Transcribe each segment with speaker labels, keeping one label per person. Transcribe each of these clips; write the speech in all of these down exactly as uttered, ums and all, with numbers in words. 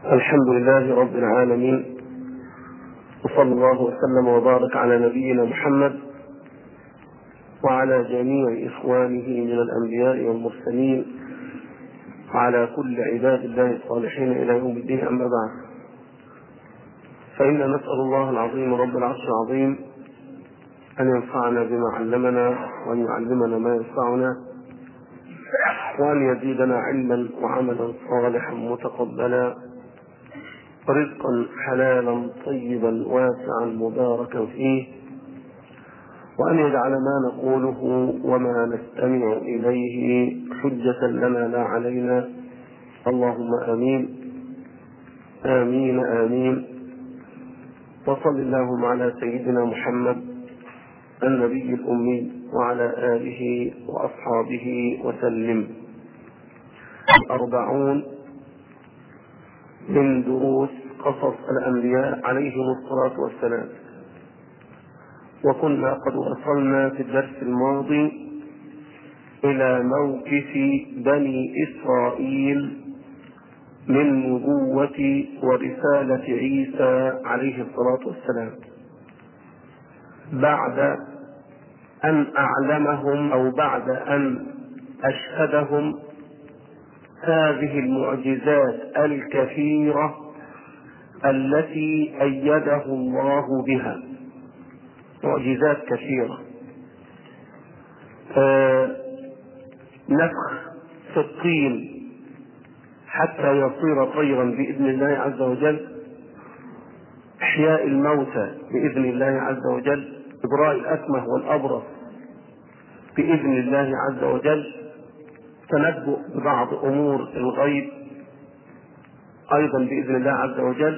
Speaker 1: الحمد لله رب العالمين، وصلى الله وسلم وبارك على نبينا محمد وعلى جميع إخوانه من الأنبياء والمرسلين وعلى كل عباد الله الصالحين إلى يوم الدين. أما بعد، فإن نسأل الله العظيم رب العرش العظيم أن ينفعنا بما علمنا وأن يعلمنا ما ينفعنا وأن يزيدنا علما وعملا صالحا متقبلا ورزقا حلالا طيبا واسعا مباركا فيه، وأن يجعل ما نقوله وما نستمع إليه حجة لنا لا علينا. اللهم آمين آمين آمين. وصل اللهم على سيدنا محمد النبي الأمي وعلى آله وأصحابه وسلم. أربعون من دروس قصص الأنبياء عليهم الصلاة والسلام. وكنا قد وصلنا في الدرس الماضي إلى موقف بني إسرائيل من نبوة ورسالة عيسى عليه الصلاة والسلام بعد أن أعلمهم أو بعد أن أشهدهم هذه المعجزات الكثيرة التي أيده الله بها. معجزات كثيرة، آه نفخ في الطين حتى يصير طيرا بإذن الله عز وجل، إحياء الموتى بإذن الله عز وجل، إبراء الأكمه والأبرص بإذن الله عز وجل، تنبؤ ببعض أمور الغيب أيضا بإذن الله عز وجل.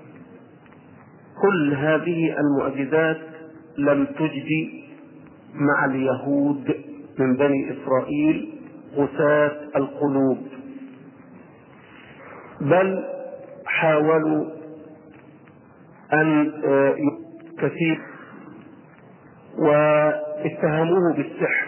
Speaker 1: كل هذه المعجزات لم تجدي مع اليهود من بني إسرائيل قساة القلوب، بل حاولوا أن كثير واتهموه بالسحر.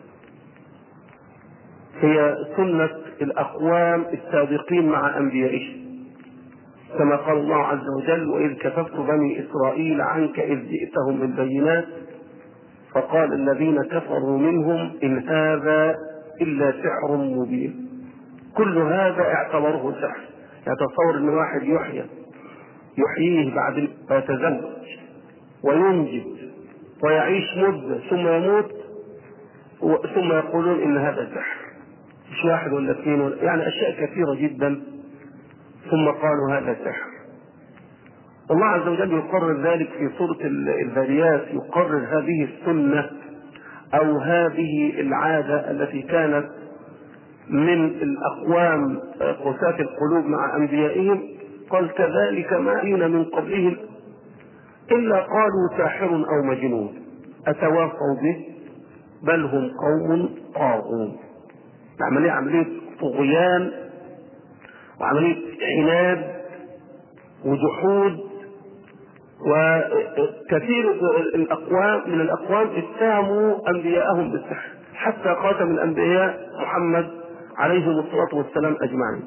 Speaker 1: هي سنة الأقوام السابقين مع أنبيائهم، كما قال الله عز وجل: وإذ كففت بني إسرائيل عنك إذ جئتهم بالبينات فقال الذين كفروا منهم إن هذا إلا سحر مبين. كل هذا اعتبره سحر. يتصور أن واحد يحيى يحييه بعد ما يتزوج وينجب ويعيش مدة ثم يموت ثم يقولون إن هذا سحر. مش واحد ولا اثنين ولا يعني أشياء كثيرة جدا، ثم قالوا هذا سحر. الله عز وجل يقرر ذلك في سورة الذاريات، يقرر هذه السنة أو هذه العادة التي كانت من الأقوام قساة القلوب مع أنبيائهم. قال: كذلك ما أين من قبلهم إلا قالوا ساحر أو مجنون أتواصوا به بل هم قوم طاغون. عملية عملية طغيان وعملية عناد وجحود، وكثير الأقوام من الأقوام اتهموا أنبياءهم بالسحر، حتى خاتم الأنبياء محمد عليه الصلاة والسلام أجمعين.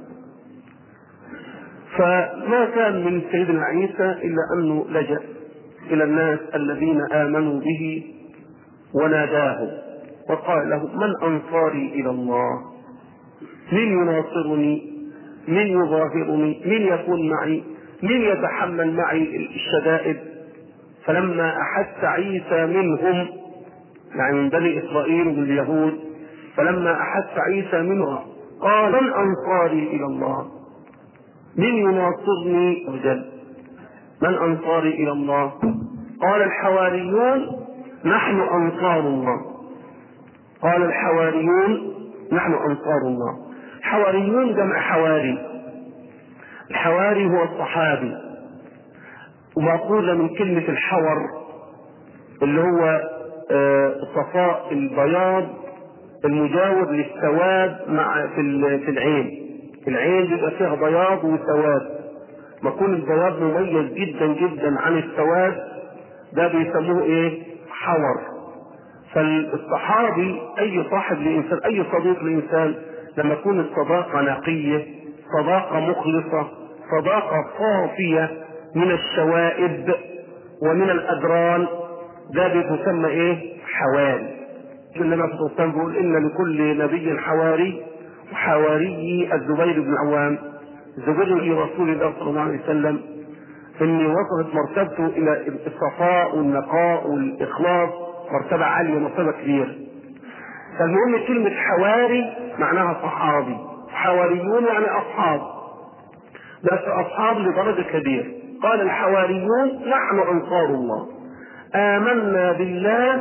Speaker 1: فما كان من سيدنا عيسى إلا أنه لجأ إلى الناس الذين آمنوا به وناداه وقال لهم: من أنصاري إلى الله؟ من يناصرني؟ من يظاهرني؟ من يكون معي؟ من يتحمل معي الشدائد؟ فلما أحس عيسى منهم، يعني من بني إسرائيل ومن اليهود، فلما أحس عيسى منهم قال: من أنصاري إلى الله؟ من يناصرني رجل؟ من أنصاري إلى الله؟ قال الحواريون: نحن أنصار الله. قال الحواريون: نحن أنصار الله. حواريون جمع حواري. الحواري هو الصحابي، ومأخوذ من كلمة الحور اللي هو صفاء البياض المجاور للسواد مع في العين. العين بيبقى فيها بياض وسواد، ما يكون البياض مميز جدا جدا عن السواد ده بيسموه ايه؟ حور. فالصحابي اي صاحب لانسان، اي صديق لانسان، لما تكون الصداقه نقيه، صداقه مخلصه، صداقة صافية من الشوائب ومن الأدران، ده بيسمى ايه؟ حواري. النبي عليه الصلاة والسلام بيقول ان لكل نبي حواري، وحواري الزبير بن عوام. زبير رسول الله صلى الله عليه وسلم اني وصلت مرتبته الى الصفاء والنقاء والاخلاص، مرتبة عالية، مرتبة كبيرة. فالمهم كلمة حواري معناها صحابي، حواريون يعني اصحاب، بس اصحاب لدرجة كبيرة. قال الحواريون نحن انصار الله آمنا بالله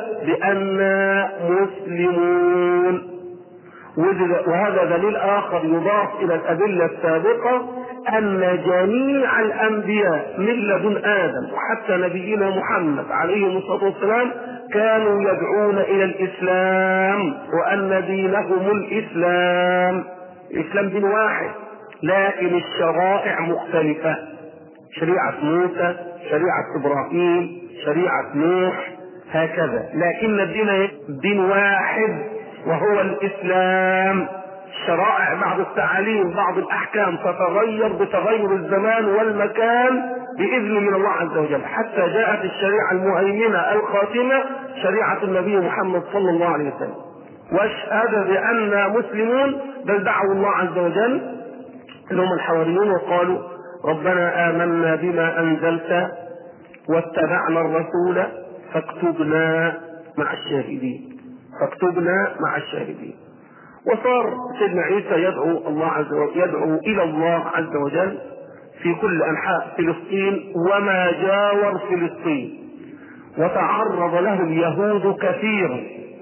Speaker 1: بأننا مسلمون. وهذا دليل آخر يضاف إلى الأدلة السابقة أن جميع الأنبياء من لدن آدم وحتى نبينا محمد عليه الصلاة والسلام كانوا يدعون إلى الإسلام، وأن دينهم الإسلام. الإسلام دين واحد لكن الشرائع مختلفة، شريعة موسى، شريعة إبراهيم، شريعة نوح، هكذا، لكن الدين دين واحد وهو الإسلام. شرائع بعض التعاليم بعض الأحكام تتغير بتغير الزمان والمكان بإذن من الله عز وجل، حتى جاءت الشريعة المهيمنة الخاتمة شريعة النبي محمد صلى الله عليه وسلم. واشهد بأننا مسلمون، بل دعوا الله عز وجل لهم الحواريون وقالوا ربنا آمنا بما أنزلت واتبعنا الرسول فاكتبنا مع الشاهدين، فاكتبنا مع الشاهدين. وصار سيدنا عيسى يدعو الله عز وجل، يدعو إلى الله عز وجل في كل أنحاء فلسطين وما جاور فلسطين. وتعرض له اليهود كثيرا،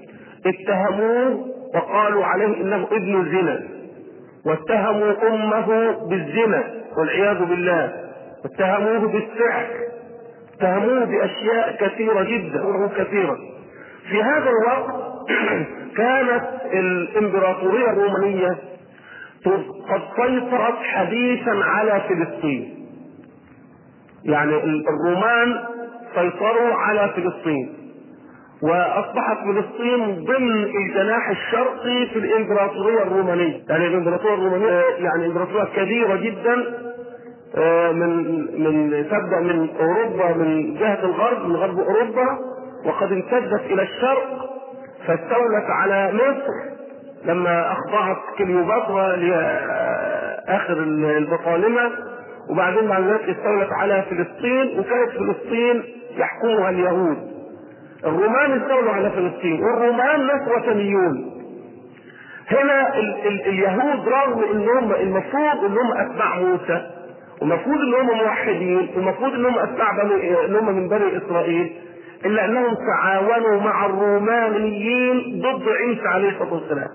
Speaker 1: اتهموه وقالوا عليه إنه ابن زنا، واتهموا أمه بالزنا والعياذ بالله، واتهموه بالسحر، اتهموه بأشياء كثيرة جدا كثيرة. في هذا الوقت كانت الإمبراطورية الرومانية قد سيطرت حديثا على فلسطين، يعني الرومان سيطروا على فلسطين، واصبحت فلسطين ضمن الجناح الشرقي في الامبراطوريه الرومانيه. يعني الامبراطوريه الرومانيه يعني امبراطوريه كبيره جدا، من من تبدا من اوروبا من جهه الغرب، من غرب اوروبا، وقد امتدت الى الشرق، فاستولت على مصر لما اخضعت كليوباترا لاخر البطالمه، وبعدين بعد ذلك استولت على فلسطين، وكانت فلسطين يحكمها اليهود. الرومان استولوا على فلسطين، والرومان ناس وثنيون. هنا ال ال اليهود رغم انهم المفروض انهم اتباع موسى، ومفروض انهم موحدين، ومفروض انهم اتباع بني انهم من بني اسرائيل، الا انهم تعاونوا مع الرومانيين ضد عيسى عليه الصلاه والسلام،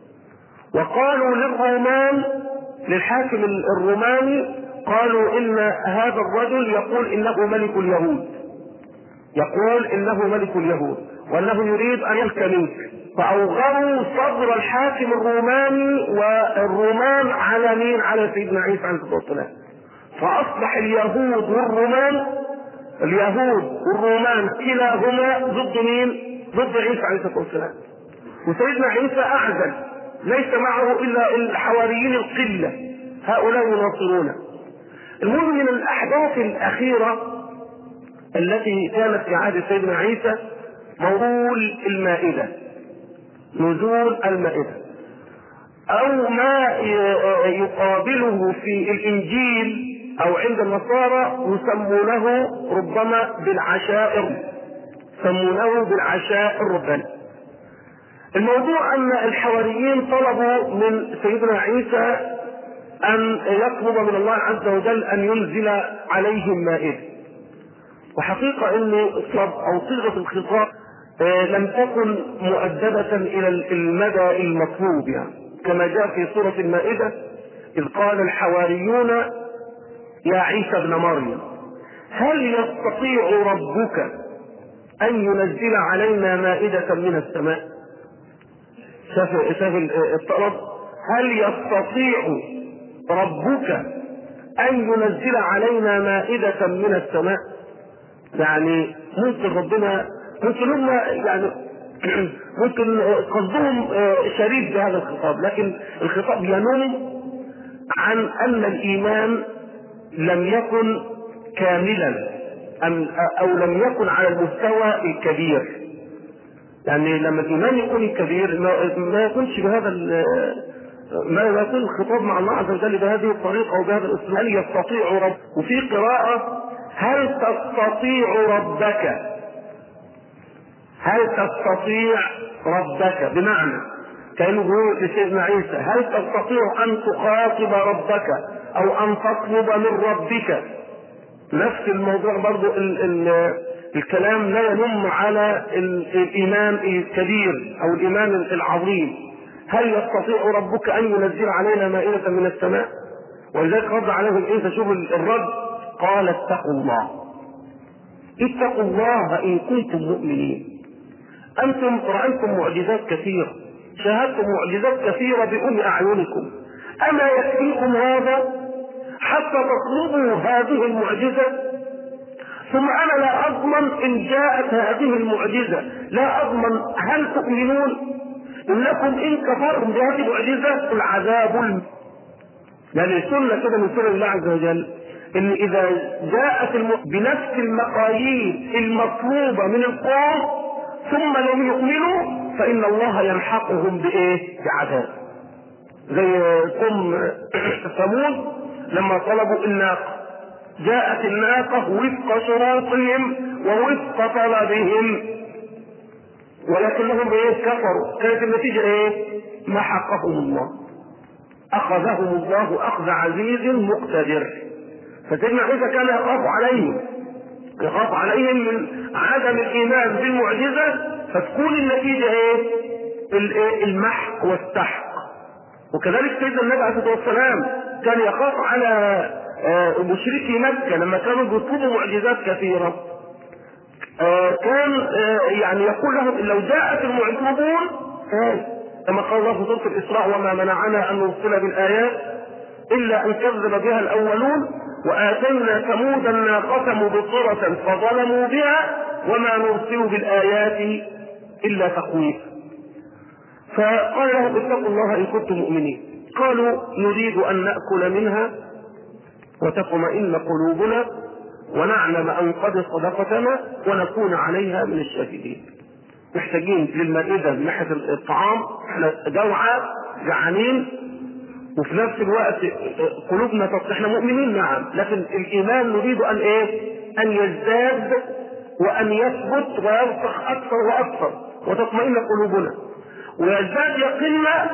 Speaker 1: وقالوا للرومان للحاكم الروماني، قالوا ان هذا الرجل يقول انه ملك اليهود، يقول انه ملك اليهود وانه يريد ان يلك. فاوغروا صدر الحاكم الروماني والرومان على مين؟ على سيدنا عيسى عليه الصلاه والسلام. فاصبح اليهود والرومان اليهود والرومان كلاهما ضد مين؟ ضد عيسى عليه الصلاه والسلام. وسيدنا عيسى اعزل، ليس معه الا الحواريين القله، هؤلاء يناصرونه. المهم من الاحداث الاخيره التي كانت في عهد سيدنا عيسى نزول المائدة، نزول المائدة، أو ما يقابله في الإنجيل أو عند النصارى يسمونه ربما بالعشائر، يسمونه بالعشائر الربانية. الموضوع أن الحواريين طلبوا من سيدنا عيسى أن يطلب من الله عز وجل أن ينزل عليهم مائدة. وحقيقة ان الطلب او صيغة الخطاب لم تكن مؤدبة الى المدى المطلوب، يعني كما جاء في سورة المائدة اذ قال الحواريون يا عيسى ابن مريم هل يستطيع ربك ان ينزل علينا مائدة من السماء. شاف شاف الطلب، هل يستطيع ربك ان ينزل علينا مائدة من السماء. يعني ممكن ربنا ممكن هم يعني ممكن قصدهم شريف بهذا الخطاب، لكن الخطاب ينم عن ان الايمان لم يكن كاملا أو لم يكن على المستوى الكبير. يعني لما الإيمان يكون الكبير ما يكونش بهذا ما يكون الخطاب مع الله عز وجل بهذه الطريقة وبهذا الأسلوب. هل يستطيع رب، وفي قراءة هل تستطيع ربك، هل تستطيع ربك، بمعنى كانوا يقولوا لسيدنا عيسى هل تستطيع ان تخاطب ربك او ان تطلب من ربك. نفس الموضوع برضو ال ال الكلام لا ينم على الايمان الكبير او الايمان العظيم. هل يستطيع ربك ان ينزل علينا مائدة من السماء؟ ولذلك رد عليهم عيسى، شوف الرد، قال اتقوا الله، اتقوا الله ان كنتم مؤمنين. انتم رايتم معجزات كثيره، شاهدتم معجزات كثيره بأم اعينكم، اما يكفيكم هذا حتى تطلبوا هذه المعجزه؟ ثم انا لا اضمن ان جاءت هذه المعجزه، لا اضمن هل تؤمنون؟ انكم ان كفرتم بهذه المعجزه العذاب الم... يعني سنه كده من سنن الله عز وجل ان اذا جاءت الم... بنفس المقاييس المطلوبه من القوم ثم لم يؤمنوا فإن الله يلحقهم بإيه؟ بعذاب. زي قوم ثمود لما طلبوا الناقة، جاءت الناقة وفق شروطهم ووفق طلبهم ولكنهم إيه؟ كفروا. كانت النتيجة إيه؟ محقهم الله، أخذهم الله أخذ عزيز مقتدر. فسيدنا عيسى كان يخاف عليهم، يخاف عليهم من عدم الايمان بالمعجزه فتكون النتيجه ايه؟ المحق والسحق. وكذلك سيدنا النبي عليه الصلاه والسلام كان يخاف على مشركي مكه لما كانوا بيطلبوا معجزات كثيره، كان يعني يقول لهم لو جاءت المعجزون كما قال الله في سوره الاسراء وما منعنا ان نرسل بالايات الا ان كذب بها الاولون وآتينا ثمود الناقة مبصرة فظلموا بها وما نرسل بالآيات إلا تخويفا. فقال لهم اتقوا الله إن كنتم مؤمنين. قالوا نريد أن نأكل منها وتطمئن قلوبنا ونعلم أن قد صدقتنا ونكون عليها من الشاهدين. محتاجين للمائدة من ناحية الطعام، احنا جوعى جعانين وفي نفس الوقت قلوبنا تطلع، احنا مؤمنين نعم، لكن الايمان نريد ان ايه؟ ان يزداد وان يثبت ويرسخ اكثر واكثر وتطمئن قلوبنا ويزداد يقيننا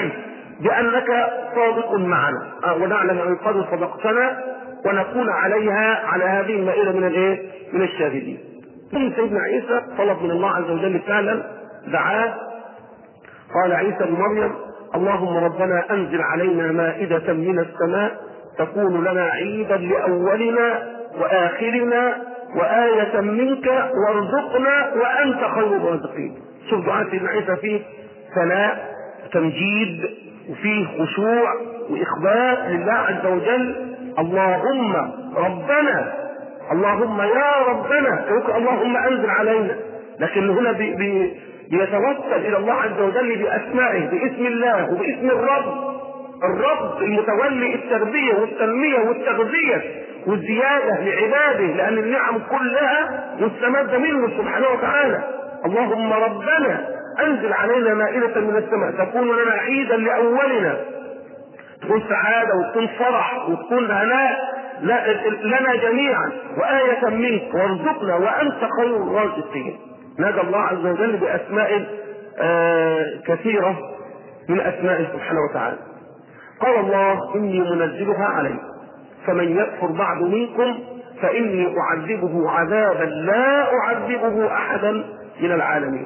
Speaker 1: بانك صادق معنا ونعلم ان قد صدقتنا ونكون عليها على هذه المائده من الايه؟ من الشاهدين. سيدنا عيسى طلب من الله عز وجل فعلا، دعاه، قال عيسى بن مريم اللهم ربنا انزل علينا مائدة من السماء تكون لنا عيدا لاولنا واخرنا وآية منك وارزقنا وانت خير الرازقين. شوف دعاء سيدنا عيسى فيه ثناء تمجيد وفيه خشوع واخبار لله عز وجل. اللهم ربنا، اللهم يا ربنا، اللهم انزل علينا، لكن هنا بي بي بيتوسل الى الله عز وجل باسمائه، باسم الله وباسم الرب، الرب المتولي التربيه والتنميه والتغذيه والزياده لعباده، لان النعم كلها مستمده منه سبحانه وتعالى. اللهم ربنا انزل علينا مائده من السماء تكون لنا عيدا لاولنا، تكون سعاده وتكون فرح وتكون هناء لنا جميعا وآية منك وارزقنا وانت خير الرازقين. نادى الله عز وجل بأسماء آه كثيرة من أسمائه سبحانه وتعالى. قال الله إني منزلها عليكم فمن يكفر بعد منكم فإني أعذبه عذابا لا أعذبه أحدا من العالمين.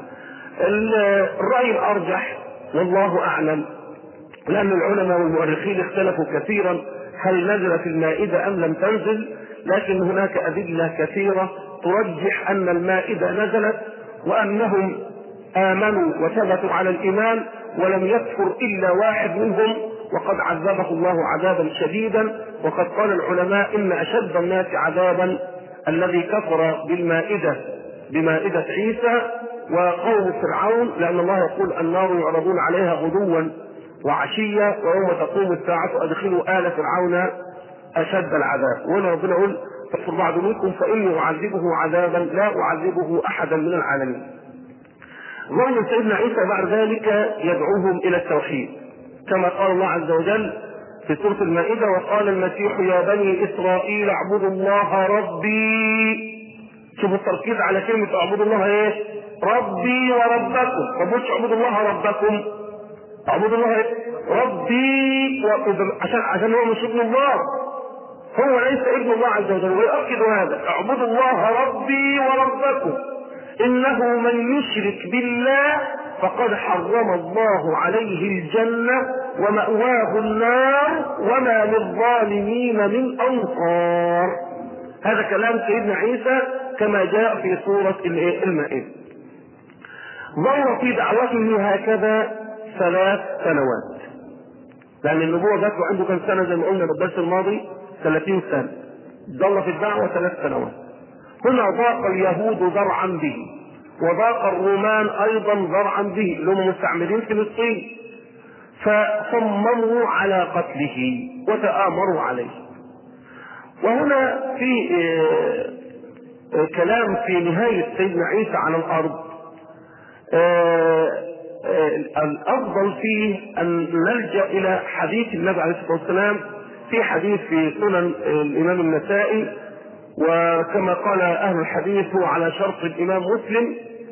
Speaker 1: الرأي الأرجح والله أعلم، لأن العلماء والمؤرخين اختلفوا كثيرا هل نزلت المائدة أم لم تنزل، لكن هناك أدلة كثيرة ترجح أن المائدة نزلت وأنهم آمنوا وثبتوا على الإيمان ولم يكفر إلا واحد منهم وقد عذبه الله عذابا شديدا. وقد قال العلماء إن أشد الناس عذابا الذي كفر بالمائدة بمائدة عيسى وقوم فرعون، لأن الله يقول النار يعرضون عليها غدوا وعشية ويوم تقوم الساعة أدخلوا آل فرعون اشد العذاب. وهنا ربنا يقول فاكفر بعض منكم فاني اعذبه عذابا لا اعذبه احدا من العالمين. ظل سيدنا عيسى بعد ذلك يدعوهم الى التوحيد كما قال الله عز وجل في سورة المائدة وقال المسيح يا بني اسرائيل اعبدوا الله ربي. شوفوا التركيز على كلمة اعبدوا الله ايه؟ ربي وربكم. طب مش اعبدوا الله ربكم، اعبدوا الله ايه؟ ربي و... عشان عشان هو مش ابن الله، هو ليس ابن الله عز وجل. ويؤكد هذا اعبدوا الله ربي وربكم انه من يشرك بالله فقد حرم الله عليه الجنة ومأواه النار وما للظالمين من انصار. هذا كلام سيدنا عيسى كما جاء في سورة المائدة. ظل في دعوته هكذا ثلاث سنوات، لأن النبوة جات عنده كم سنة زي ما قلنا بالدرس الماضي؟ ثلاثين سنة. ظل في الدعوة ثلاث سنوات. هنا ضاق اليهود ذرعا به، وضاق الرومان أيضا ذرعا به اللي هم مستعمرين فلسطين، فصمموا على قتله وتآمروا عليه. وهنا في كلام في نهاية سيدنا عيسى على الأرض الأفضل فيه أن نلجأ إلى حديث النبي عليه الصلاة والسلام في حديث في سنن الإمام النسائي، وكما قال أهل الحديث هو على شرط الإمام مسلم.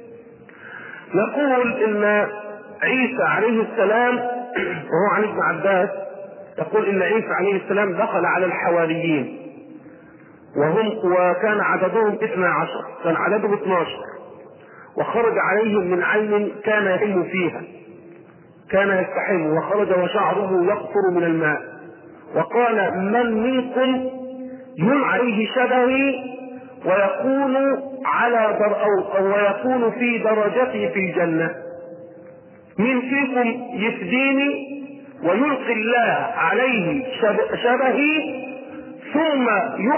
Speaker 1: يقول إن عيسى عليه السلام وهو عن ابن عباس يقول إن عيسى عليه السلام دخل على الحواريين وهم وكان عددهم اثنا عشر، كان عددهم اثنا عشر، وخرج عليهم من عين كان يحم فيها، كان يستحم وخرج وشعره يقطر من الماء، وقال من منكم يكون عليه شبهي ويكون على در أو ويكون في درجتي في الجنة؟ من فيكم يفديني ويلقي الله عليه شبهي ثم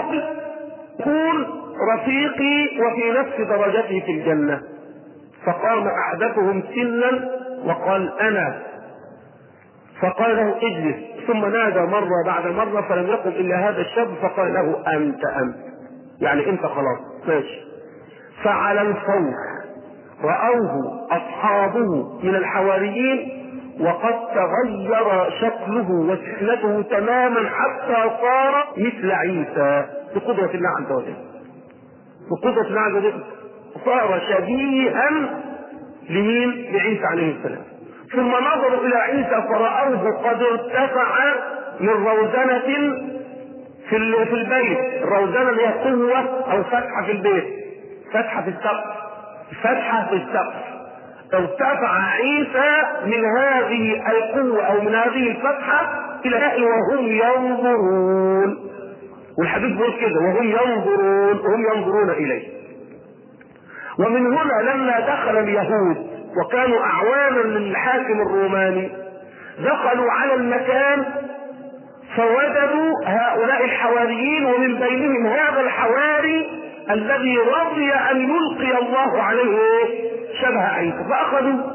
Speaker 1: يكون رفيقي وفي نفس درجتي في الجنة؟ فقام أحدثهم سنا وقال أنا، فقال له اجلس، ثم نادى مرة بعد مرة فلم يقم إلا هذا الشاب فقال له أنت أنت، يعني أنت خلاص ماشي. فعلى الفور رأوه أصحابه من الحواريين وقد تغير شكله وسحنته تماما حتى صار مثل عيسى بقدرة الله عز وجل، بقدرة الله عز وجل صار شبيها لمين؟ لعيسى عليه السلام. ثم نظروا إلى عيسى فرأوه قد ارتفع من روزنة في في البيت. الروزنة هي قوة أو فتحة في البيت، فتحة في السقف، فتحة في السقف. ارتفع عيسى من هذه القوة أو من هذه الفتحة إلى وهم ينظرون، والحديث بيقول كده وهم ينظرون، وهم ينظرون إليه. ومن هنا لما دخل اليهود وكانوا أعوانا للحاكم الروماني دخلوا على المكان فوجدوا هؤلاء الحواريين، ومن بينهم هذا الحواري الذي رضي أن يلقي الله عليه شبه عيسى، فأخذوه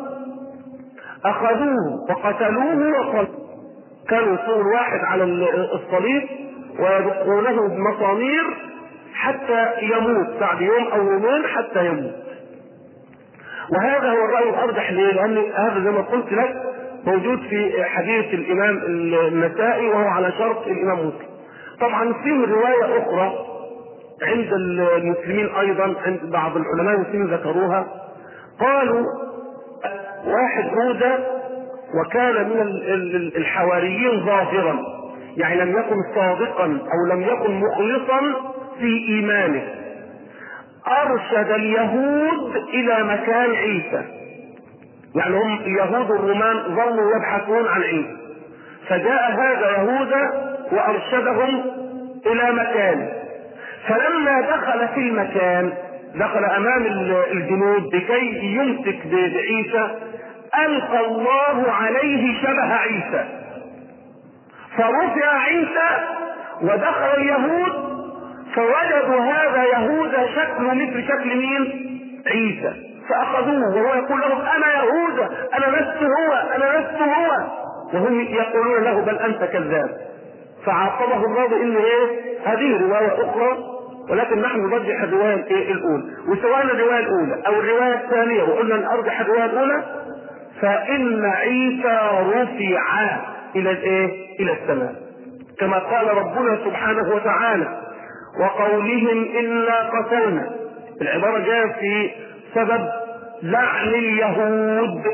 Speaker 1: أخذوه وقتلوه وصلبوه. كانوا يصور واحد على الصليب ويدقونه بمسامير حتى يموت بعد يوم أو يومين حتى يموت. وهذا هو الرأي الأرجح ليه؟ لأن هذا زي ما قلت لك موجود في حديث الإمام النسائي وهو على شرط الإمام مسلم. طبعا فيه رواية أخرى عند المسلمين أيضا، عند بعض العلماء المسلمين ذكروها، قالوا واحد هودة وكان من الحواريين ظاهرا، يعني لم يكن صادقا أو لم يكن مخلصا في إيمانه، أرشد اليهود إلى مكان عيسى. يعني هم اليهود الرومان ظلوا يبحثون عن عيسى، فجاء هذا يهوذا وأرشدهم إلى مكان. فلما دخل في المكان دخل أمام الجنود لكي يمسك بعيسى ألقى الله عليه شبه عيسى، فرفع عيسى ودخل اليهود فوجدوا هذا يهوذا شكله مثل شكل مين؟ عيسى، فأخذوه وهو يقول لهم أنا يهوذا، أنا لست هو، أنا لست هو، وهم يقولون له بل أنت كذاب. فعاقبه الله بان ايه؟ هذه روايه اخرى، ولكن نحن نرجح الروايه الايه؟ الاولى. وسواء الروايه الاولى او الروايه الثانيه وقلنا نرجح الروايه الاولى، فان عيسى رفع الى الايه؟ الى السماء، كما قال ربنا سبحانه وتعالى: وقولهم انا قتلنا. العباره جاءت في سبب لعن اليهود،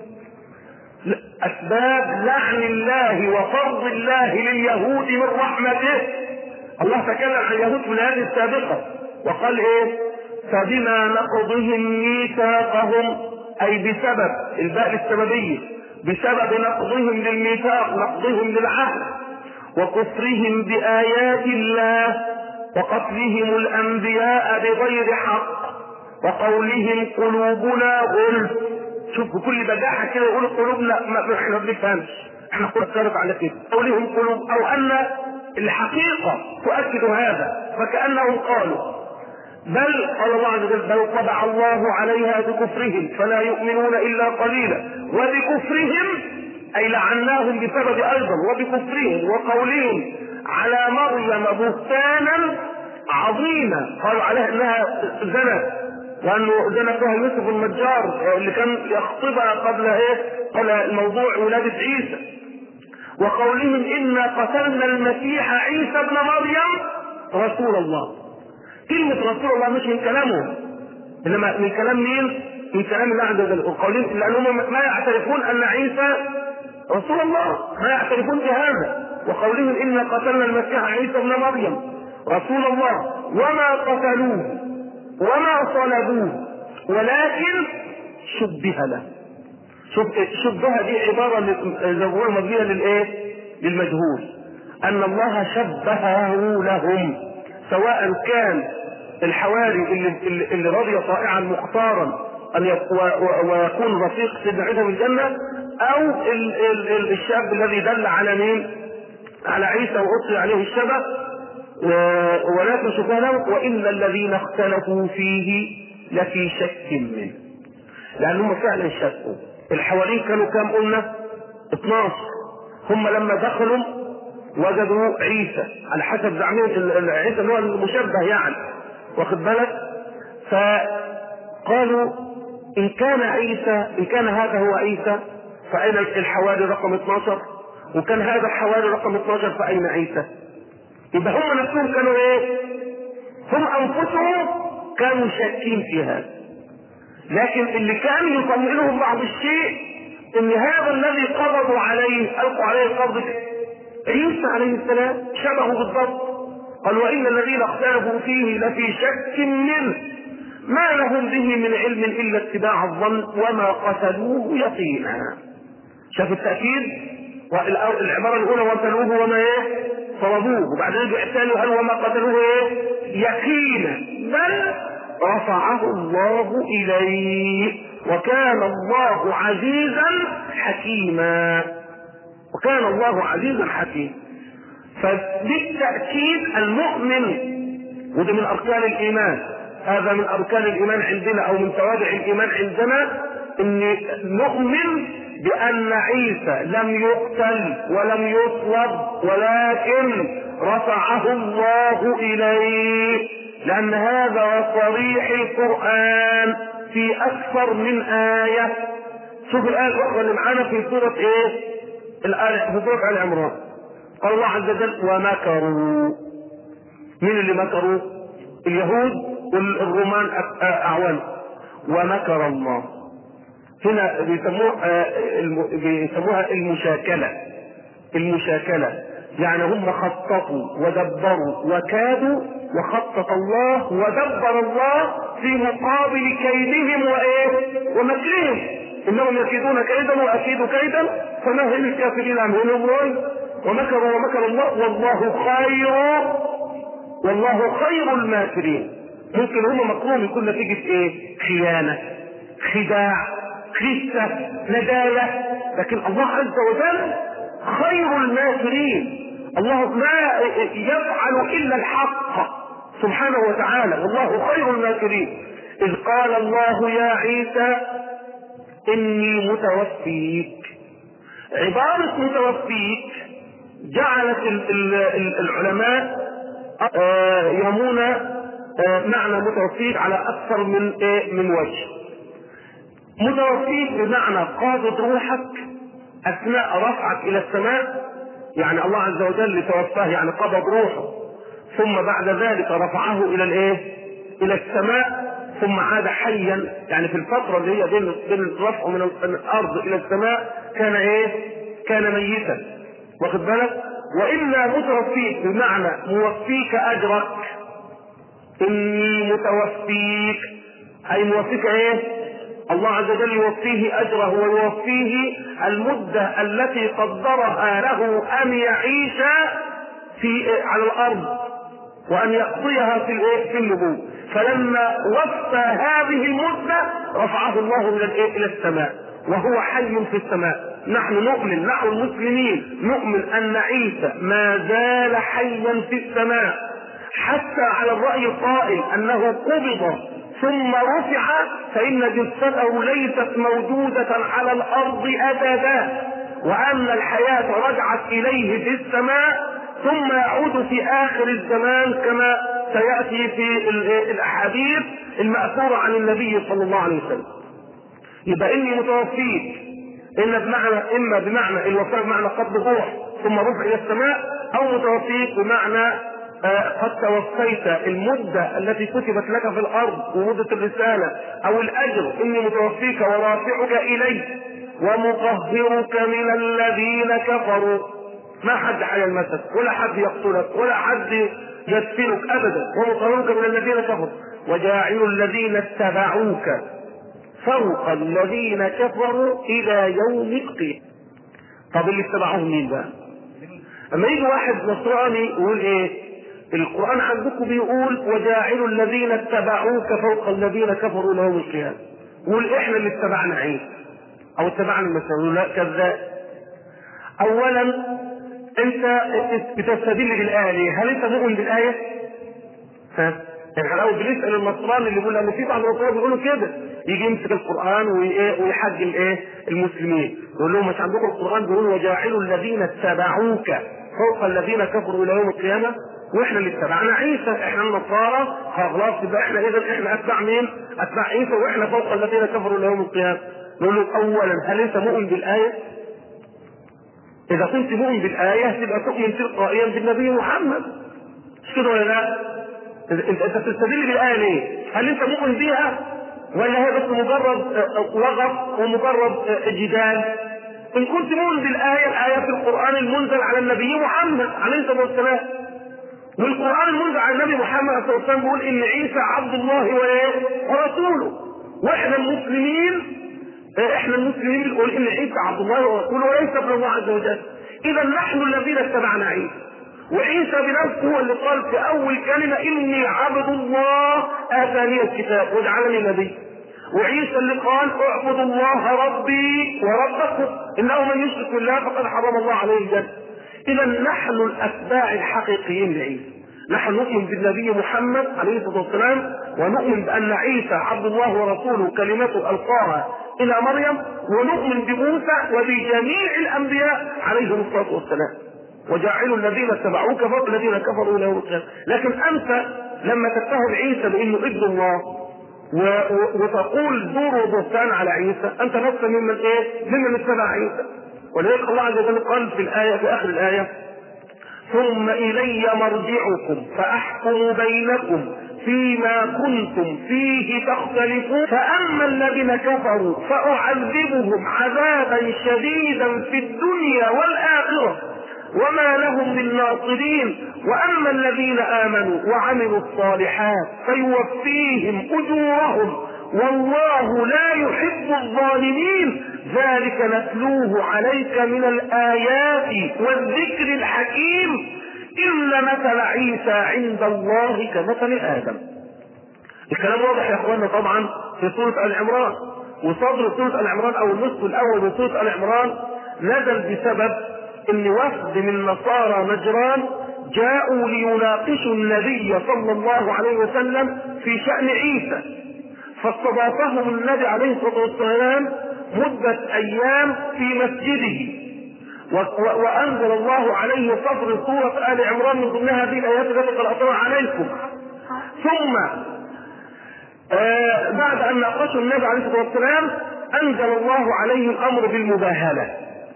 Speaker 1: اسباب لعن الله وفرض الله لليهود من رحمته. الله تكلم عن اليهود في الايات السابقه وقال ايه؟ فبما نقضهم ميثاقهم، اي بسبب الباء السببيه، بسبب نقضهم للميثاق، نقضهم للعهد، وكفرهم بايات الله، وقتلهم الانبياء بغير حق، وقولهم قلوبنا غلف. شوفوا كل بجاحه كده يقولوا قلوبنا ما احنا ما بنفهمش، احنا كنا نتصرف على كده. قولهم قلوب، او ان الحقيقه تؤكد هذا، فكانهم قالوا بل قال الله عز وجل: بل طبع الله عليها بكفرهم فلا يؤمنون الا قليلا، وبكفرهم اي لعناهم بسبب ايضا، وبكفرهم وقولهم على مريم بهتانا عظيما، قالوا عليها انها زنت، وانه زنت بها يوسف النجار اللي كان يخطبها قبل ايه؟ قبل الموضوع ولاده عيسى. وقولهم انا قتلنا المسيح عيسى ابن مريم رسول الله. كلمة رسول الله مش من كلامهم، انما من كلام مين؟ من كلام الله عز وجل. وقولهم لانهم ما يعترفون ان عيسى رسول الله، ما يعترفون بهذا. وقولهم انا قتلنا المسيح عيسى ابن مريم رسول الله وما قتلوه وما صلبوه ولكن شبه له. شبه دي عبارة زبور مبنية للايه؟ للمجهول، ان الله شبهه لهم، سواء كان الحواري اللي, اللي رضي طائعا مختارا ان ويكون رفيق سيدنا عيسى في الجنة، او ال ال ال الشاب الذي دل على مين؟ على عيسى واطلق عليه الشبه، ولكن شبه له. وان الذين اختلفوا فيه لفي شك منه، لانهم فعلا شكوا. الحواريين كانوا كام قلنا؟ اثناشر. هم لما دخلوا وجدوا عيسى على حسب زعمهم، عيسى اللي هو المشبه يعني، واخد بالك؟ فقالوا ان كان عيسى، ان كان هذا هو عيسى فاين الحواري رقم اثناشر؟ وكان هذا الحواري رقم اثناشر فاين عيسى؟ يبقى هم نفسهم كانوا ايه؟ هم انفسهم كانوا شاكين في هذا، لكن اللي كان يطمئنهم بعض الشيء ان هذا الذي قبضوا عليه، القوا عليه القبض عيسى عليه السلام، شبهه بالضبط. قال وان الذين اختلفوا فيه لفي شك منه ما لهم به من علم الا اتباع الظن وما قتلوه يقينا. شاف التاكيد؟ العباره الاولى وقتلوه وما ايه؟ صلبوه، وبعدين يرجع الثاني وقال وما قتلوه ايه؟ يقينا، بل رفعه الله اليه وكان الله عزيزا حكيما. وكان الله عزيزا حكيما. فبالتأكيد المؤمن، وده من أركان الإيمان، هذا من أركان الإيمان عندنا أو من توابع الإيمان عندنا، أن نؤمن بأن عيسى لم يقتل ولم يصلب ولكن رفعه الله إليه، لأن هذا صريح القرآن في أكثر من آية. شوف الآية الأخرى اللي معانا في سورة إيه؟ الآية في سورة آل عمران. قال الله عز وجل ومكروا. مين اللي مكروا؟ اليهود والرومان أعوان. ومكر الله هنا بيسموها بيسموها المشاكلة. المشاكلة يعني هم خططوا ودبروا وكادوا، وخطط الله ودبر الله في مقابل كيدهم وايه؟ ومكرهم. انهم يكيدون كيدا واكيد كيدا فمهل الكافرين امهلهم رويدا. ومكروا ومكر الله والله خير والله خير الماكرين. ممكن هم مكروهم يكون نتيجة ايه؟ خيانة، خداع، خسة، ندالة، لكن الله عز وجل خير الماكرين. الله ما يفعل الا الحق سبحانه وتعالى، والله خير الماكرين. اذ قال الله يا عيسى اني متوفيك. عبارة متوفيك جعلت العلماء يرمون معنى متوفيك على اكثر من من وجه. متوفيك بمعنى قابض روحك اثناء رفعك الى السماء، يعني الله عز وجل توفاه يعني قبض روحه ثم بعد ذلك رفعه الى الايه الى السماء ثم عاد حيا، يعني في الفتره اللي هي بين بين الرفع من الارض الى السماء كان ايه كان ميتا، واخد بالك. والا متوفيك بمعنى موفيك اجرك، اني متوفيك اي موفيك ايه الله عز وجل يوفيه اجره ويوفيه المده التي قدرها له ان يعيش في على الارض وان يقضيها في الايه في النبوة. فلما وفى هذه المده رفعه الله الى الايه الى السماء وهو حي في السماء. نحن نؤمن، نحن المسلمين نؤمن ان عيسى ما زال حيا في السماء، حتى على الرأي القائل انه قبض ثم رفع فان جثته ليست موجودة على الارض ابدا، وان الحياة رجعت اليه في السماء ثم يعود في اخر الزمان كما سيأتي في الاحاديث المأثورة عن النبي صلى الله عليه وسلم. يبقى اني متوفيك إن بمعنى إما بمعنى الوفاة بمعنى قبض الروح ثم رفع إلى السماء، أو متوفيك بمعنى آه قد توفيت المدة التي كتبت لك في الأرض ومدة الرسالة أو الأجر، إني متوفيك ورافعك إلي ومطهرك من الذين كفروا. ما حد حيلمسك ولا حد يقتلك ولا حد يدفنك أبدا، ومطهرك من الذين كفروا وجاعل الذين اتبعوك فوق الذين كفروا الى يوم القيامة. طب اللي اتبعوهم مين بقى؟ اما يجي واحد نصراني يقول ايه القرآن عندكم بيقول وجاعل الذين اتبعوك فوق الذين كفروا الى يوم القيامة، يقول احنا اللي اتبعنا عيسى او اتبعنا المسيح. لا كذاب. اولا انت بتستدل بالايه، هل انت مؤمن بالايه؟ ها يعني لو بنسال النصراني اللي بيقول ان في بعض النصارى بيقولوا كده، يجي يمسك القران ويحجم ايه المسلمين، يقول لهم مش عندكم القران بيقول وجاعلوا الذين اتبعوك فوق الذين كفروا الى يوم القيامه، واحنا اللي اتبعنا عيسى، احنا النصارى خلاص يبقى احنا اذا احنا اتباع مين؟ اتباع عيسى، واحنا فوق الذين كفروا الى يوم القيامه. نقول له اولا هل انت مؤمن بالايه؟ اذا كنت مؤمن بالايه تبقى تؤمن تلقائيا بالنبي محمد، مش كده ولا لا؟ انت انت بتستدل بالايه ليه؟ هل انت مؤمن بيها ولا هي بس مجرد لغط ومجرد جدال؟ ان كنت مؤمن بالايه، الايه في القران المنزل على النبي محمد عليه الصلاه والسلام، والقران المنزل على النبي محمد عليه الصلاه والسلام بيقول ان عيسى عبد الله ورسوله، واحنا المسلمين احنا المسلمين بنقول ان عيسى عبد الله ورسوله وليس ابن الله عز وجل. اذا نحن الذين اتبعنا عيسى، وعيسى بنفسه هو اللي قال في اول كلمه اني عبد الله اتاني الكتاب وجعلني نبي، وعيسى اللي قال اعبدوا الله ربي وربكم انه من يشرك بالله فقد حرم الله عليه الجنه. اذا نحن الاتباع الحقيقيين لعيسى، نحن نؤمن بالنبي محمد عليه الصلاه والسلام، ونؤمن بان عيسى عبد الله ورسوله كلمته القاها الى مريم، ونؤمن بموسى وبجميع الانبياء عليهم الصلاه والسلام. وجاعلوا الذين اتبعوك فوق الذين كفروا الى يوم القيامه. لكن انت لما تتهم عيسى بانه ابن الله وتقول زور وبهتان على عيسى، انت لست ممن ايه؟ ممن اتبع عيسى. ولذلك الله عز وجل قال في الايه في اخر الايه ثم الي مرجعكم فاحكم بينكم فيما كنتم فيه تختلفون فاما الذين كفروا فاعذبهم عذابا شديدا في الدنيا والاخره وما لهم من ناصرين واما الذين امنوا وعملوا الصالحات فيوفيهم اجورهم والله لا يحب الظالمين ذلك نتلوه عليك من الايات والذكر الحكيم ان مثل عيسى عند الله كمثل ادم. الكلام واضح يا اخوانا طبعا في سوره ال عمران، وصدر سوره ال عمران او النصف الاول من سوره ال عمران نزل بسبب ان وفد من نصارى نجران جاءوا ليناقشوا النبي صلى الله عليه وسلم في شأن عيسى، فاستضافهم النبي عليه الصلاة والسلام مدة ايام في مسجده، وأنزل الله عليه صدر سورة آل عمران من ضمن هذه الآيات التي قرأتها عليكم. ثم آه بعد أن ناقشوا النبي عليه الصلاة والسلام أنزل الله عليه الأمر بالمباهلة.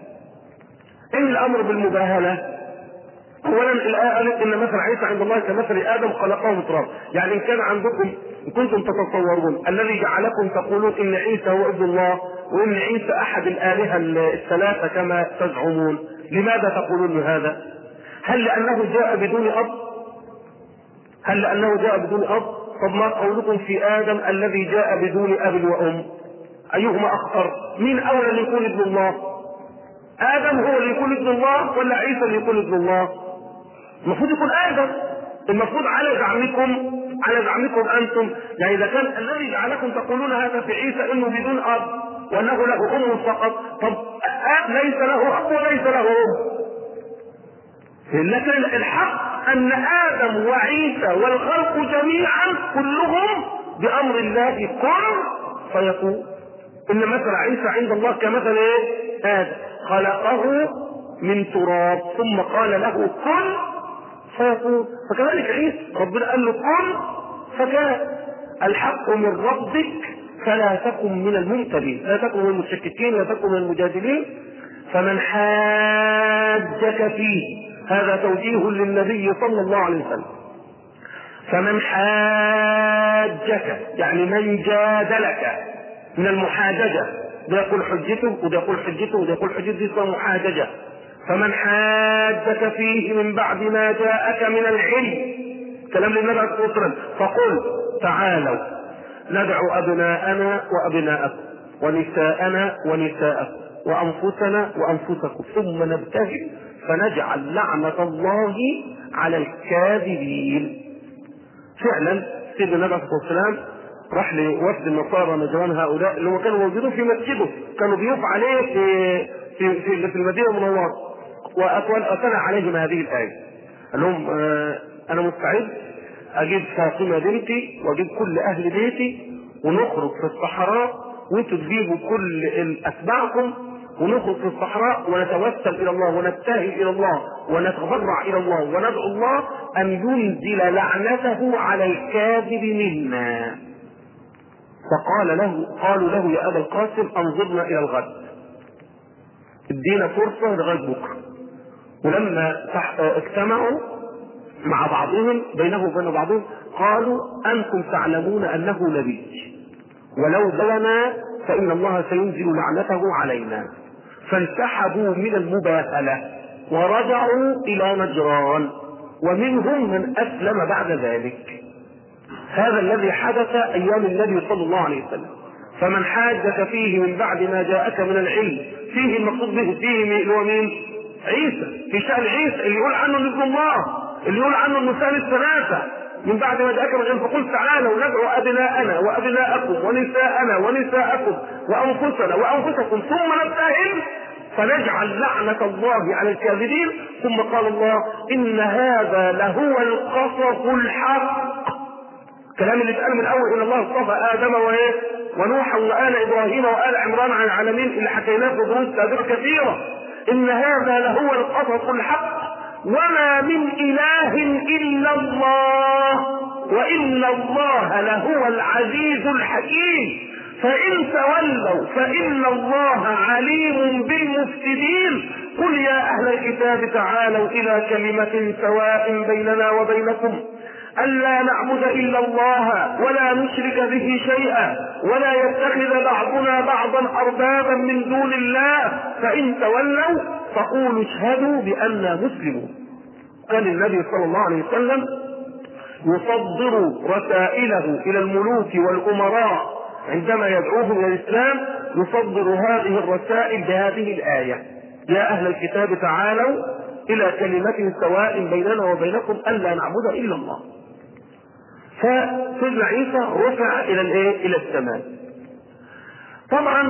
Speaker 1: إيه الأمر بالمباهلة؟ أولا الآية قالت إن مثل عيسى عند الله كمثل آدم خلقه من تراب، يعني إن كان عندكم إن كنتم تتصورون الذي جعلكم تقولون إن عيسى هو ابن الله وإن عيسى أحد الآلهة الثلاثة كما تزعمون، لماذا تقولون هذا؟ هل لأنه جاء بدون أب؟ هل لأنه جاء بدون أب؟ طب ما قولكم في آدم الذي جاء بدون أب وأم؟ أيهما أخطر؟ مين أولى اللي يكون ابن الله؟ آدم هو اللي يكون ابن الله ولا عيسى اللي يكون ابن الله؟ المفروض يكون آدم. المفروض على زعمكم على زعمكم أنتم، يعني إذا كان الذي جعلكم تقولون هذا في عيسى إنه بدون أب وأنه له أم فقط، طب آب ليس له أب وليس له أم. لكن الحق أن آدم وعيسى والخلق جميعا كلهم بأمر الله كن فيكون. إن مثل عيسى عند الله كمثل إيه؟ آدم خلقه من تراب ثم قال له كن فيكون. فكذلك عيسى ربنا قال له كن فكان. الحق من ربك فلا تكن من الممتدين، لا تكن من المشككين، لا تكن من المجادلين. فمن حاجك فيه، هذا توجيه للنبي صلى الله عليه وسلم، فمن حاجك يعني من جادلك من المحاججة، ده يقول حجته وده يقول حجته وده يقول حجته، دي اسمها محاججة. فمن حاجك فيه من بعد ما جاءك من العلم، كلام للنبي عليه الصلاة والسلام، فقل تعالوا ندعو أبناءنا وأبناءكم ونساءنا ونساءكم وأنفسنا وأنفسكم ثم نبتهل فنجعل لعنة الله على الكاذبين. فعلا سيدنا النبي عليه الصلاة والسلام راح لوفد النصارى نجران هؤلاء اللي هم كانوا موجودين في مسجده، كانوا ضيوف عليه في في في, في المدينة المنورة، وأثنى عليهم هذه الآية. قال لهم آه أنا مستعد أجيب فاطمة بنتي وأجيب كل أهل بيتي ونخرج في الصحراء وأنتوا تجيبوا كل أتباعكم ونخرج في الصحراء ونتوسل إلى الله ونبتهل إلى الله ونتضرع إلى الله وندعو الله أن ينزل لعنته على الكاذب منا. فقال له قالوا له يا أبا القاسم أنظرنا إلى الغد، ادينا فرصة لغاية بكرة. ولما اجتمعوا مع بعضهم بينهم وبين بعضهم قالوا أنتم تعلمون أنه نبي، ولو بلنا فإن الله سينزل لعنته علينا. فانسحبوا من المباهلة ورجعوا إلى نجران، ومنهم من أسلم بعد ذلك. هذا الذي حدث أيام النبي صلى الله عليه وسلم. فمن حاجك فيه من بعد ما جاءك من العلم، فيه المقصود به فيه اللي هو مين؟ عيسى، في شأن عيسى اللي يقول عنه ابن الله، اللي يقول عنه انه ثالث ثلاثة. من بعد ما جاءك من العلم فقل تعالوا ندعو أبناءنا وأبناءكم ونساءنا ونساءكم وأنفسنا وأنفسكم ثم نبتهل فنجعل لعنة الله على الكاذبين. ثم قال الله إن هذا لهو القصص الحق. الكلام اللي اتقال من اول ان الله اصطفى ادم وايه ونوحا وآل ابراهيم وآل عمران على العالمين اللي حكيناه في دروس سابقه كثيره. ان هذا لهو القصص الحق وما من اله الا الله وان الله لهو العزيز الحكيم. فان تولوا فان الله عليم بالمفسدين. قل يا اهل الكتاب تعالوا الى كلمة سواء بيننا وبينكم ألا نعبد إلا الله ولا نشرك به شيئا ولا يتخذ بعضنا بعضا أربابا من دون الله فإن تولوا فقولوا اشهدوا بأننا مسلمون. كان النبي صلى الله عليه وسلم يصدر رسائله إلى الملوك والأمراء عندما يدعوهم إلى الإسلام، يصدر هذه الرسائل بهذه الآية: يا أهل الكتاب تعالوا إلى كلمة سواء بيننا وبينكم ألا نعبد إلا الله. فسيدنا عيسى رفع الى الايه؟ الى السماء. طبعا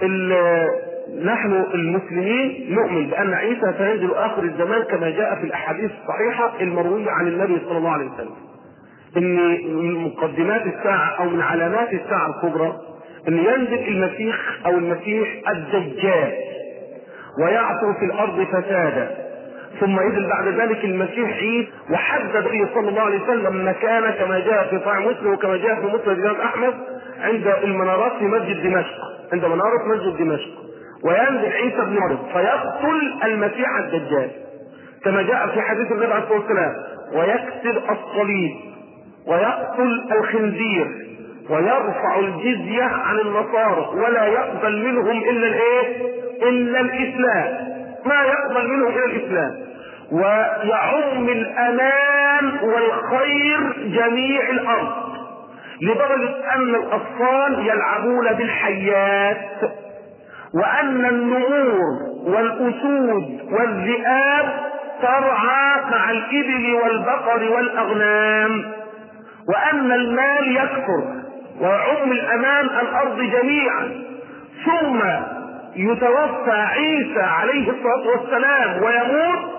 Speaker 1: نحن المسلمين نؤمن بان عيسى سينزل اخر الزمان كما جاء في الاحاديث الصحيحه المرويه عن النبي صلى الله عليه وسلم. ان من مقدمات الساعه او من علامات الساعه الكبرى ان ينزل المسيح او المسيح الدجال. ويعثر في الارض فسادا. ثم ينزل بعد ذلك المسيح عيسى، وحدد به صلى الله عليه وسلم مكانه كما جاء في صحيح مسلم وكما جاء في مسند الامام احمد عند المنارات في مسجد دمشق، عند منارة مسجد دمشق. وينزل عيسى بن مريم فيقتل المسيح الدجال كما جاء في حديث النبي عليه الصلاه والسلام، ويكسر الصليب ويقتل الخنزير ويرفع الجزية عن النصارى ولا يقبل منهم الا الايه؟ الا الاسلام، ما يقبل منهم الا الاسلام. ويعم الامان والخير جميع الارض، لدرجة ان الاطفال يلعبون بالحيات، وان النمور والاسود والذئاب ترعى مع الابل والبقر والاغنام، وان المال يكثر ويعم الامان الارض جميعا. ثم يتوفى عيسى عليه الصلاه والسلام ويموت،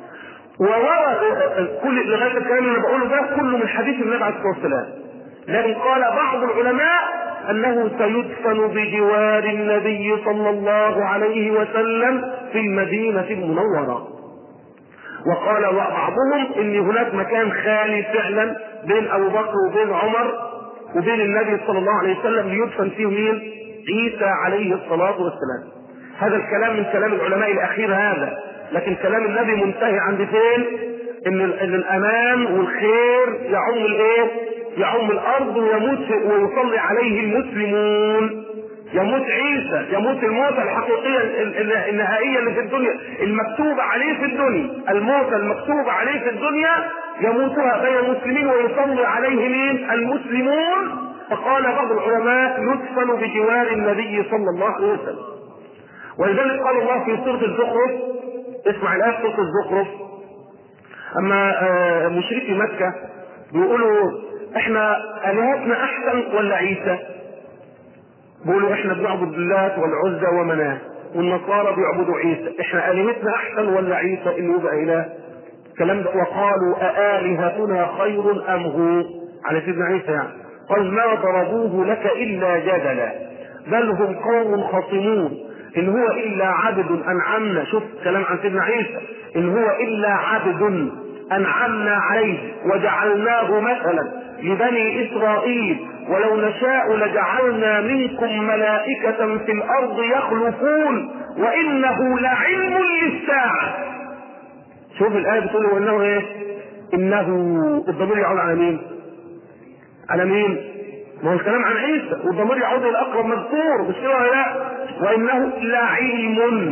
Speaker 1: وورد كل لغايه الكلام اللي بقوله ده كله من حديث النبي عليه الصلاه والسلام. لكن قال بعض العلماء انه سيدفن بجوار النبي صلى الله عليه وسلم في المدينه المنوره. وقال بعضهم ان هناك مكان خالي فعلا بين ابو بكر وبين عمر وبين النبي صلى الله عليه وسلم ليدفن فيه مين؟ عيسى عليه الصلاه والسلام. هذا الكلام من كلام العلماء الاخير هذا، لكن كلام النبي منتهي عند فين؟ ان ان الامان والخير يعم الايه؟ يعم الارض، ويموت ويصلي عليه المسلمون. يموت عيسى، يموت الموتة الحقيقية النهائية اللي في الدنيا المكتوبة عليه في الدنيا، الموتة المكتوبة عليه في الدنيا يموتها بين المسلمين ويصلي عليه مين؟ المسلمون. فقال بعض العلماء يدفن بجوار النبي صلى الله عليه وسلم. ولذلك قال الله في سورة الزخرف، اسمع الآية في سورة الزخرف، أما مشركي مكة بيقولوا احنا آلهتنا أحسن ولا عيسى؟ بيقولوا احنا بنعبد اللات والعزى ومناه، والنصارى بيعبدوا عيسى، احنا آلهتنا أحسن ولا عيسى اللي يبقى إله؟ الكلام ده. وقالوا أآلهتنا خير أم هو؟ على سيدنا عيسى يعني. قال ما ضربوه لك إلا جدلا بل هم قوم خصمون إن هو إلا عبد أنعمنا. شوف كلام عن سيدنا عيسى، إن هو إلا عبد أنعمنا عليه وجعلناه مثلا لبني إسرائيل ولو نشاء لجعلنا منكم ملائكة في الأرض يخلفون وإنه لعلم للساعة. شوف الآية بتقول وإنه إيه؟ إنه الضمير يعود على مين؟ على مين؟ ما هو الكلام عن عيسى والضمير يعود إلى أقرب مذكور، مش كده ولا لا؟ وإنه لعلم،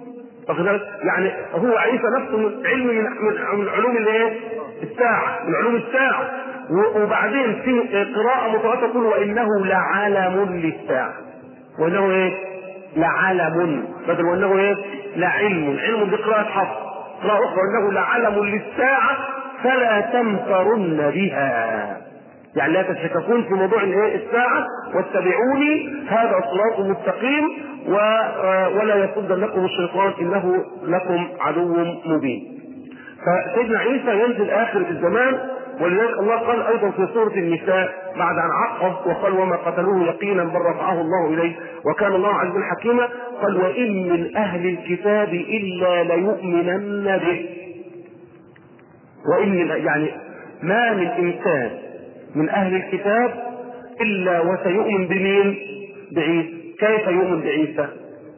Speaker 1: يعني هو عيسى نفسه علم من علوم الايه؟ الساعة، من علوم الساعة. وبعدين في قراءة متواترة تقول وإنه لعلم للساعة، وإنه إيه؟ لعلم، بدل وإنه إيه؟ لعلم. علم بقراءة حفص، قراءة أخرى وإنه لعلم للساعة فلا تمترن بها، يعني لا تتشككون في موضوع الايه؟ الساعة، واتبعوني هذا صراط مستقيم ولا يصدنكم الشيطان انه لكم عدو مبين. فسيدنا عيسى ينزل اخر الزمان، ولذلك الله قال ايضا في سورة النساء بعد ان عقب وقال وما قتلوه يقينا بل رفعه الله اليه وكان الله عزيزا حكيما، قال وان من اهل الكتاب الا ليؤمنن به. وان من يعني ما من انسان من اهل الكتاب الا وسيؤمن بمين؟ بعيسى. كيف يؤمن بعيسى؟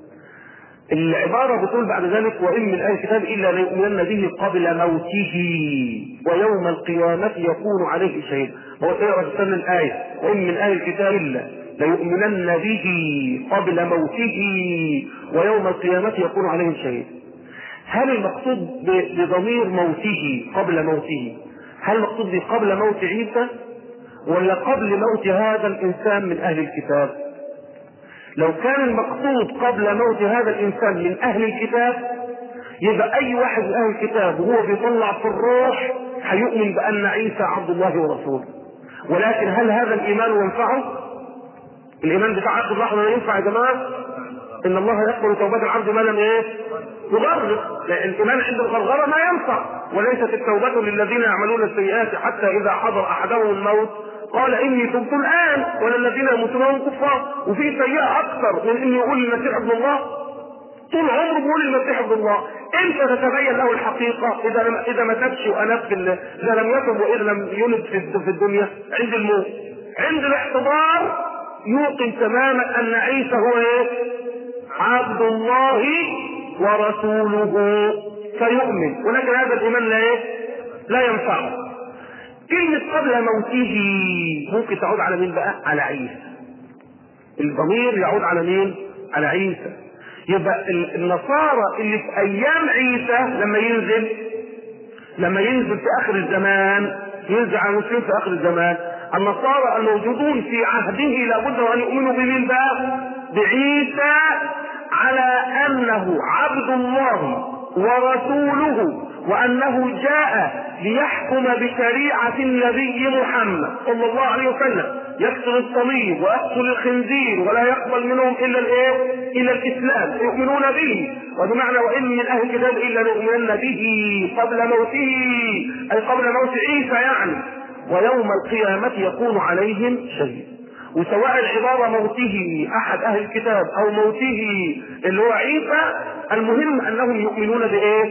Speaker 1: العبارة بتقول بعد ذلك وإن من أهل الكتاب إلا ليؤمنن به قبل موته ويوم القيامة يكون عليه شهيد. هو تقرأ تستنى الآية وإن من أهل الكتاب إلا ليؤمنن به قبل موته ويوم القيامة يكون عليه شهيد. هل المقصود بضمير موته قبل موته هل المقصود به قبل موت عيسى ولا قبل موت هذا الإنسان من أهل الكتاب؟ لو كان المقصود قبل موت هذا الإنسان من أهل الكتاب يبقى أي واحد من أهل الكتاب وهو بيطلع في الروح هيؤمن بأن عيسى عبد الله ورسوله. ولكن هل هذا الإيمان ينفعه؟ الإيمان بتاع آخر لحظة ينفع يا جماعة؟ إن الله يقبل توبة العبد ما لم إيه؟ يغرق، لأن الإيمان عند الغرغرة ما ينفع. وليست التوبة للذين يعملون السيئات حتى إذا حضر أحدهم الموت قال إني تبت الآن ولا الذين يموتون وهم كفار. وفي سيئة أكثر من إن يقول المسيح ابن الله. طول عمره بيقول المسيح ابن الله. امتى تتبين له الحقيقه؟ اذا لم اذا ما تبش وانف اذا لم يتب واذا لم يلد في الدنيا عند الموت. عند الاحتضار يوقن تماما ان عيسى هو ايه؟ عبد الله ورسوله، فيؤمن. ولكن هذا الايمان لا ايه؟ لا ينفعه. كلمة قبل موته ممكن تعود على مين بقى؟ على عيسى. الضمير يعود على مين؟ على عيسى. يبقى النصارى اللي في ايام عيسى لما ينزل لما ينزل في اخر الزمان، ينزل على المسلمين في اخر الزمان، النصارى الموجودون في عهده لابد ان يؤمنوا بمين بقى؟ بعيسى، على انه عبد الله ورسوله، وانه جاء ليحكم بشريعة النبي محمد صلى الله عليه وسلم، يقتل الصليب ويقتل الخنزير ولا يقبل منهم الا الايه؟ الا الاسلام، يؤمنون به. وبمعنى وان من اهل الكتاب الا يؤمنون به قبل موته، اي قبل موت عيسى يعني. ويوم القيامة يكون عليهم شهيد. وسواء العبارة موته احد اهل الكتاب او موته اللي هو عيسى، المهم انهم يؤمنون بايه؟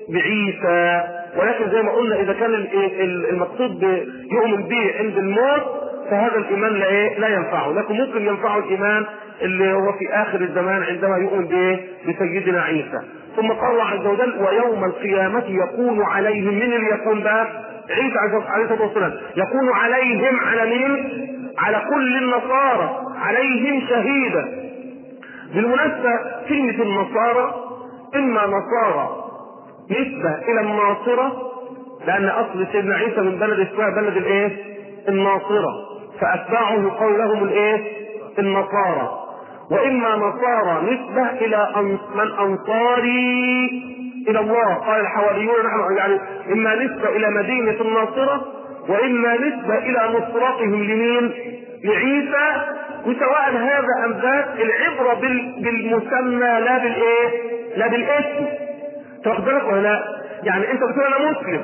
Speaker 1: بعيسى. ولكن زي ما قلنا اذا كان المقصود يؤمن به عند الموت فهذا الايمان لا ايه؟ لا ينفعه. لكن ممكن ينفعه الايمان اللي هو في اخر الزمان عندما يؤمن بايه؟ بسيدنا عيسى. ثم قال الله عز وجل ويوم القيامة يكون عليهم، من اللي يكون بقى؟ عيسى عليه الصلاة والسلام. يكون عليهم على مين؟ على كل النصارى، عليهم شهيدا. بالمناسبة كلمة النصارى اما نصارى نسبة الى الناصرة، لان اصل سيدنا عيسى من بلد اسمها بلد الايه؟ الناصرة، فاتباعه يقال لهم الايه؟ النصارى. واما نصارى نسبة الى من انصاري الى الله، قال الحواريون نحن، يعني اما نسبة الى مدينة الناصرة واما نسبة الى نصرتهم لمين؟ لعيسى. وسواء هذا ام ذاك العبرة بالمسمى لا بالايه؟ لا بالاسم. تاخد بالك ولا لا؟ يعني انت بتقول انا مسلم،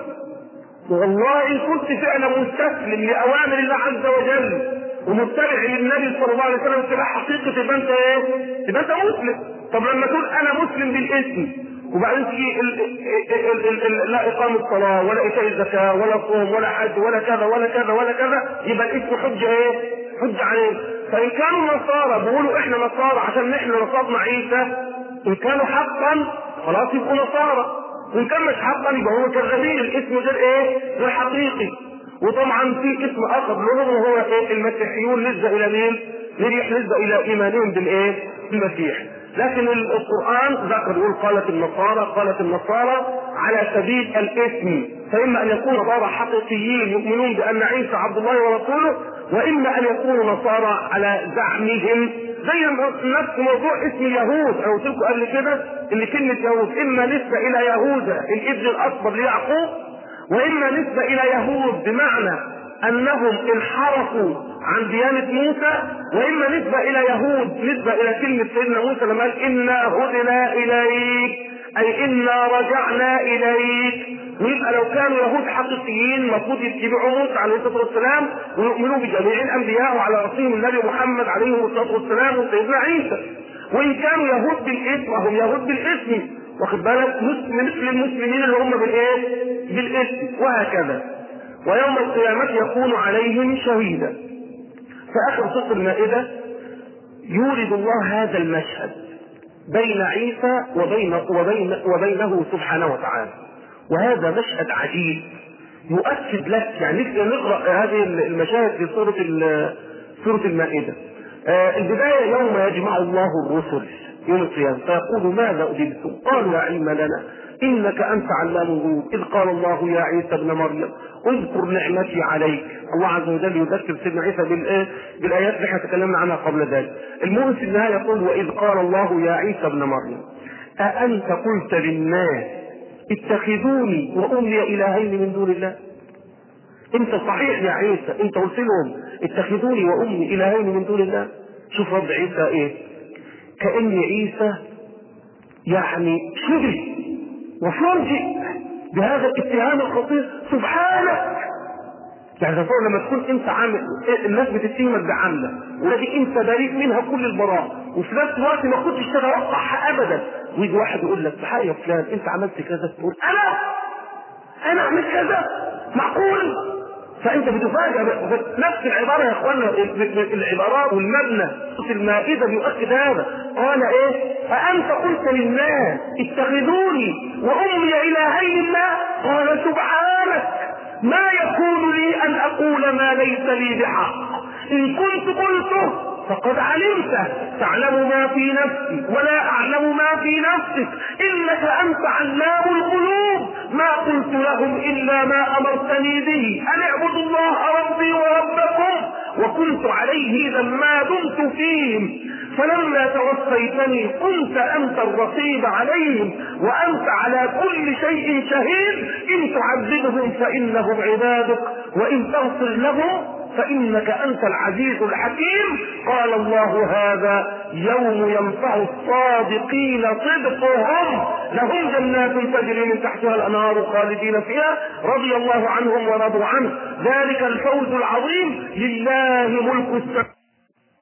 Speaker 1: والله ان كنت فعلا مستسلم لاوامر الله عز وجل ومتبع للنبي صلى الله عليه وسلم اتباع حقيقي، تبقى انت ايه؟ تبقى انت مسلم. طب لما تقول انا مسلم بالاسم وبعدين تيجي لا اقامة الصلاة ولا ايتاء الزكاة ولا صوم ولا حج ولا كذا ولا كذا ولا كذا، يبقى الاسم حجة ايه؟ حجة عليه. فان كانوا نصارى بيقولوا احنا نصارى عشان احنا نصرنا عيسى، ان كانوا حقا خلاص يبقوا نصارى، وان كان مش حقا يبقى هو كذابين، الاسم غير ايه؟ غير حقيقي. وطبعا في اسم اخر لهم وهو ايه؟ المسيحيون، نسبة الى مين؟ نسبة الى ايمانهم بالايه؟ بالمسيح. لكن القرآن ذكر يقول قالت النصارى قالت النصارى على سبيل الاسم، فإما أن يكونوا نصارى حقيقيين يؤمنون بأن عيسى عبد الله ورسوله، وإما أن يكونوا نصارى على زعمهم، زي نفس موضوع اسم يهود. أنا قلت لكم قبل كده إن كلمة يهود إما نسبة إلى يهوذا الابن الأكبر ليعقوب، وإما نسبة إلى يهود بمعنى انهم انحرفوا عن ديانة موسى، واما نسبة الى يهود نسبة الى كلمة سيدنا موسى لما قال انا هدنا اليك، اي انا رجعنا اليك. ويبقى لو كانوا يهود حقيقيين المفروض يتبعوا موسى عليه الصلاة والسلام ويؤمنوا بجميع الانبياء وعلى رأسهم النبي محمد عليه الصلاة والسلام وسيدنا عيسى. وان كانوا يهود بالاسم وهم يهود بالاسم، واخد بالك، مثل المسلمين اللي هم بالايه؟ بالاسم، وهكذا. ويوم القيامة يكون عليهم شهيدا. في آخر سورة المائدة يورد الله هذا المشهد بين عيسى وبين وبين وبينه سبحانه وتعالى، وهذا مشهد عجيب يؤكد لك. يعني نقرأ هذه المشاهد في سورة سورة المائدة. آه البداية يوم يجمع الله الرسل يوم القيامة فيقول ماذا أجبتم؟ قالوا لا علم لنا إنك أنت علام الغيوب إذ قال الله يا عيسى ابن مريم اذكر نعمتي عليك. الله عز وجل يذكر سيدنا عيسى بالآيات اللي احنا تكلمنا عنها قبل ذلك. المؤمن في النهاية يقول وإذ قال الله يا عيسى ابن مريم أأنت قلت للناس اتخذوني وأمي إلهين من دون الله؟ انت صحيح يا عيسى انت قلت لهم اتخذوني وأمي إلهين من دون الله. شوف رد عيسى ايه؟ كأن عيسى يعني شبه وفرجئ بهذا الاتهام الخطير. سبحانك، يعني تصور لما تكون انت عامل الناس بتتهمك بعمله ولكن انت بريء منها كل البراء، وفي نفس الوقت ما كنتش تتوقعها ابدا، ويجي واحد يقول لك بحق يا فلان انت عملت كذا، تقول انا انا اعمل كذا؟ معقول؟ فانت بتفاجئ نفس العباره يا اخوانا. العبارات والمبنى في المائده بيؤكد هذا. قال ايه؟ أأنت قلت للناس اتخذوني وامي الهين الله؟ قال سبحانك ما يكون لي ان اقول ما ليس لي بحق، ان كنت قلته فقد علمته، تعلم ما في نفسي ولا اعلم ما في نفسك، انك انت علام الغيوب، ما قلت لهم الا ما امرتني به ان اعبدوا الله ربي وربكم، وكنت عليه اذا ما دمت فيهم، فلما توفيتني كنت انت الرقيب عليهم وانت على كل شيء شهيد، ان تعذبهم فانهم عبادك وان تغفر لهم فإنك أنت العزيز الحكيم. قال الله هذا يوم ينفع الصادقين صدقهم، لهم جنات تجري من تحتها الأنهار خالدين فيها رضي الله عنهم ورضوا عنه، ذلك الفوز العظيم. لله ملك السماوات